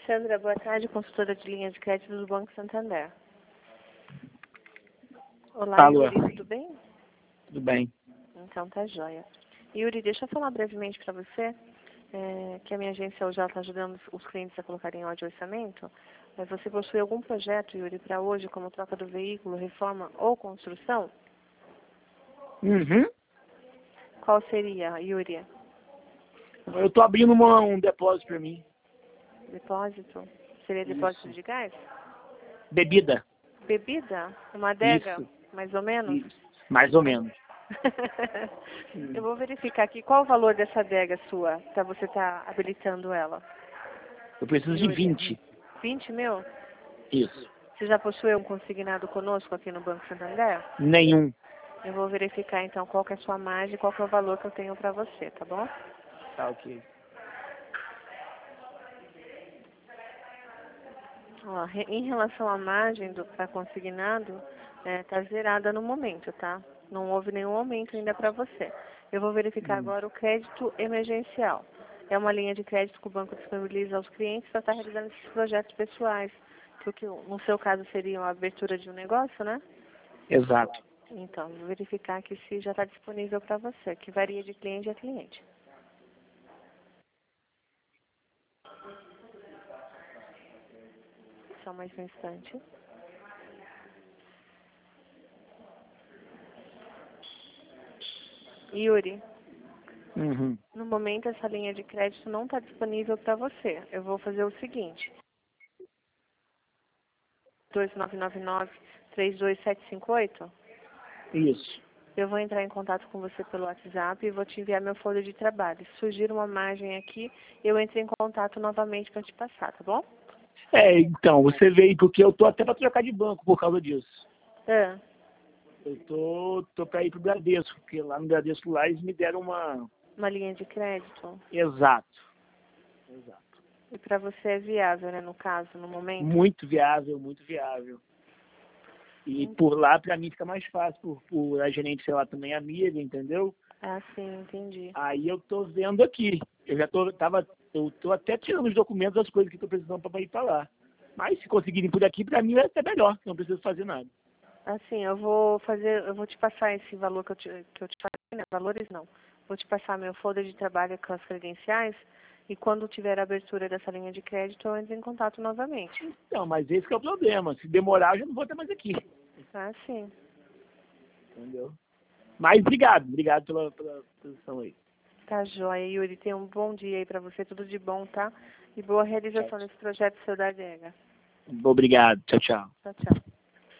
Sandra, boa tarde, consultora de linha de crédito do Banco Santander. Olá, Alô. Yuri, tudo bem? Tudo bem. Então tá joia. Yuri, deixa eu falar brevemente para você que a minha agência hoje está ajudando os clientes a colocarem em ordem o orçamento. Mas você possui algum projeto, Yuri, para hoje, como troca do veículo, reforma ou construção? Uhum. Qual seria, Yuri? Eu tô abrindo um depósito para mim. Depósito? Seria depósito Isso. de gás? Bebida. Bebida? Uma adega? Isso. Mais ou menos? Isso. Mais ou menos. Eu vou verificar aqui qual o valor dessa adega sua, para você estar habilitando ela. Eu preciso de 20. 20 mil? Isso. Você já possui um consignado conosco aqui no Banco Santander? Nenhum. Eu vou verificar então qual que é a sua margem e qual que é o valor que eu tenho para você, tá bom? Tá ok. Ó, em relação à margem para consignado, tá zerada no momento, tá? Não houve nenhum aumento ainda para você. Eu vou verificar agora o crédito emergencial. É uma linha de crédito que o banco disponibiliza aos clientes para estar realizando esses projetos pessoais. Porque no seu caso seria a abertura de um negócio, né? Exato. Então, vou verificar aqui se já está disponível para você, que varia de cliente a cliente. Só mais um instante. Yuri, Uhum. no momento essa linha de crédito não está disponível para você. Eu vou fazer o seguinte. 2999-32758. Isso. Eu vou entrar em contato com você pelo WhatsApp e vou te enviar meu folha de trabalho. Se surgir uma margem aqui, eu entro em contato novamente para te passar, tá bom? Então, você veio porque eu tô até para trocar de banco por causa disso. Eu tô para ir pro Bradesco, porque lá no Bradesco lá eles me deram Uma linha de crédito. Exato. E para você é viável, né, no caso, no momento? Muito viável, muito viável. E por lá, para mim, fica mais fácil, por a gerente, sei lá, também é amiga, entendeu? Ah, sim, entendi. Aí eu tô vendo aqui. Eu tô até tirando os documentos das coisas que tô precisando para ir para lá. Mas se conseguirem por aqui, para mim vai ser melhor, não preciso fazer nada. Assim, eu vou te passar esse valor que eu te falei, né? Valores não. Vou te passar meu folder de trabalho com as credenciais e quando tiver a abertura dessa linha de crédito, eu entro em contato novamente. Então, mas esse que é o problema. Se demorar, eu já não vou ter mais aqui. Ah, sim. Entendeu? Mas obrigado pela posição aí. Tá joia, Yuri. Tenha um bom dia aí pra você, tudo de bom, tá? E boa realização desse projeto seu da adega. Obrigado. Tchau, tchau. Tchau, tchau.